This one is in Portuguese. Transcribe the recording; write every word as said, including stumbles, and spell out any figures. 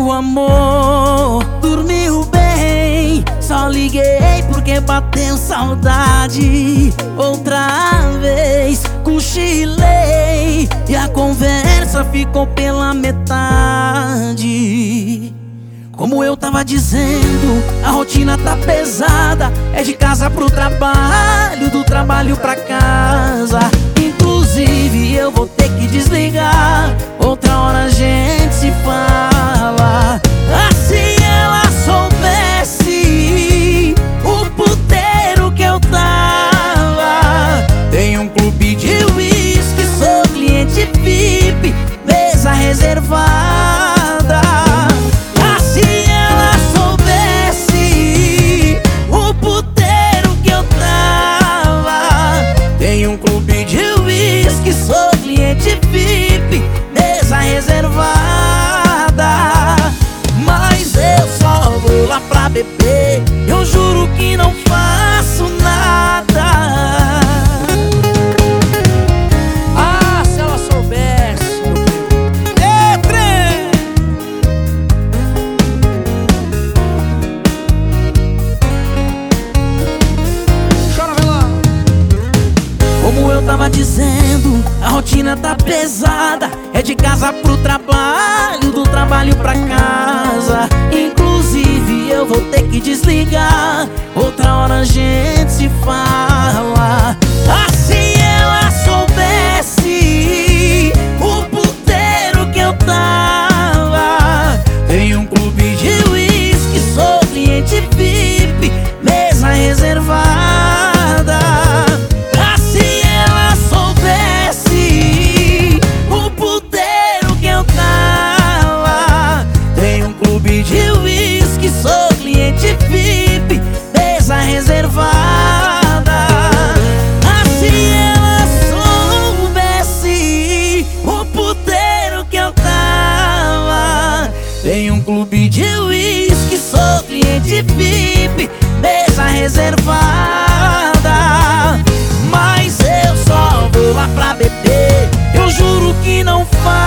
Meu amor, dormiu bem? Só liguei porque bateu saudade. Outra vez cochilei e a conversa ficou pela metade. Como eu tava dizendo, a rotina tá pesada. É de casa pro trabalho, do trabalho pra casa. Inclusive eu vou ter que desligar. Outra hora a gente se fala. Ah, se ela soubesse o puteiro que eu tava. Tem um clube de uísque, sou cliente V I P, mesa reservada. Ah, se ela soubesse o puteiro que eu tava. Tem um clube de uísque, sou cliente V I P, mesa reservada. Mas eu só vou lá pra beber, eu juro que não faço nada. Ah, se ela soubesse, meu filho. Ê, trem! Chora, velão. Como eu tava dizendo, a rotina tá pesada. É de casa pro trabalho, do trabalho pra casa. Inclusive eu vou ter que desligar. Outra hora a gente se fala. Ah, se ela soubesse o puteiro que eu tava. Tem um clube de uísque, sou cliente V I P, mesa reservada. Ah, se ela soubesse o puteiro que eu tava. Tem um clube de uísque, sou cliente V I P, mesa reservada. Ah, se ela soubesse o puteiro que eu tava. Tem um clube de uísque, sou cliente V I P, mesa reservada. Mas eu só vou lá pra beber, eu juro que não faço